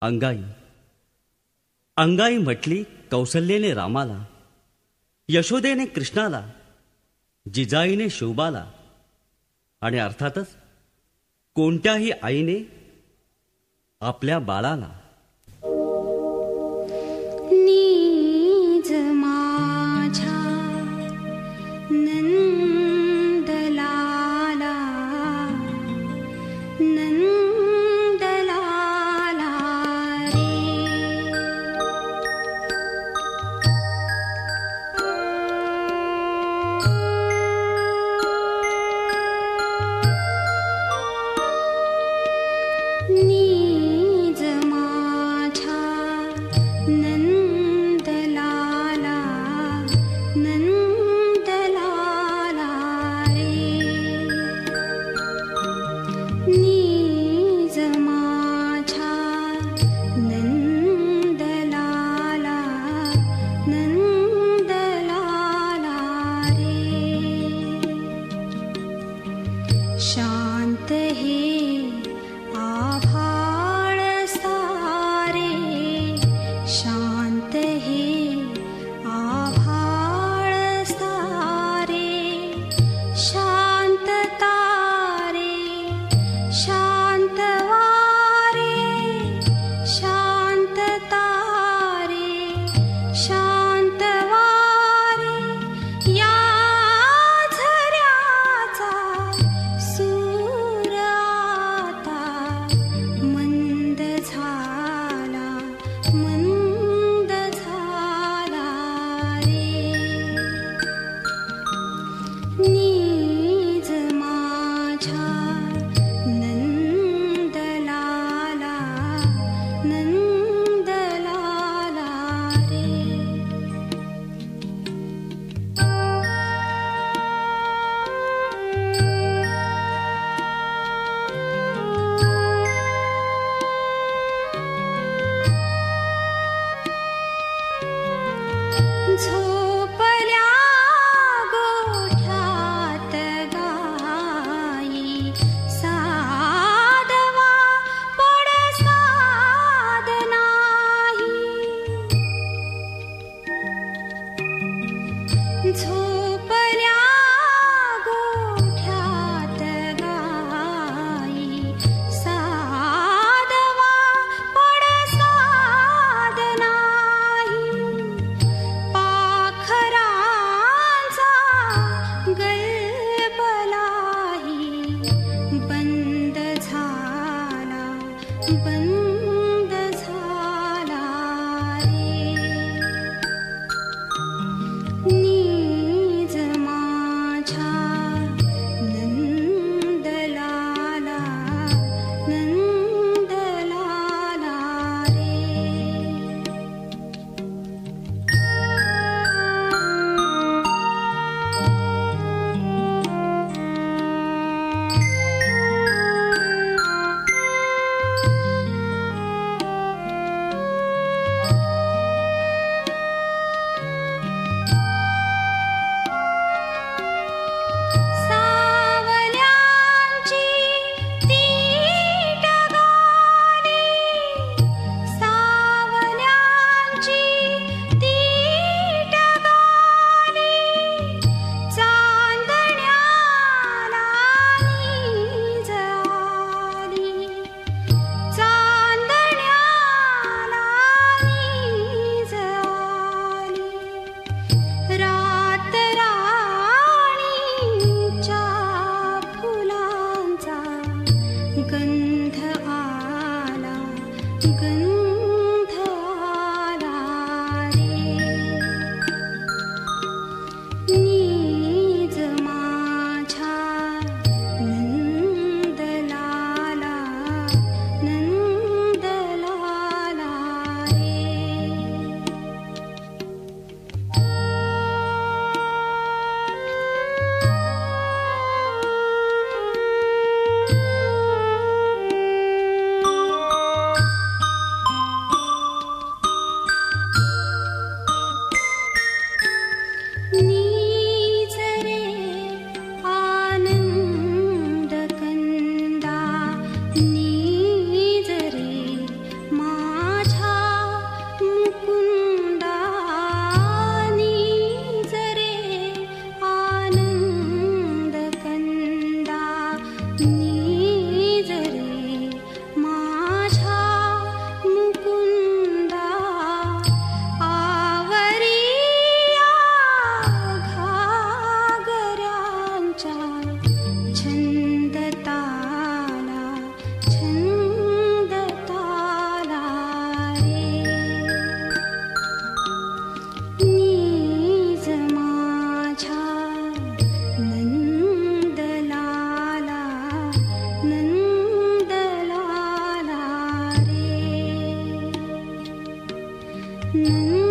अंगाई अंगाई म्हटली कौसल्येने रामाला, यशोदेने कृष्णाला, जिजाईने शिवबाला आणि अर्थातच कोणत्याही आईने आपल्या बाळाला. नीज माझ्या नंदलाला नंदलाला रे. नीज माझ्या नंदलाला नंदलाला रे. नीज माझ्या नंदलाला नंदलाला रे. शांत हे आभाळ सारे, शांत हे आभाळ सारे. शांत तारे शांत वारे, शांत तारे शांत वारे. या झऱ्याचा सूर आता मंद झाला मंद झाला रे. नीज माझ्या नंदलाला नंदलाला रे. झोपल्या गोठ्यात गाई, सादवा पडसाद नाही. झोपल्या गोठ्यात गाई, सादवा पडसाद नाही. पाखरांचा गलबलाही बंद झाला बंद झाला रे. नीज माझ्या नंदलाला नंदलाला रे. सावल्यांची तीट गाली, सावल्यांची तीट गाली. चांदण्याला नीज आली, चांदण्याला नीज आली. रात राणीच्या फुलांचा गंध आला गंध आला रे. नीज माझ्या नंदलाला नंदलाला रे. नंद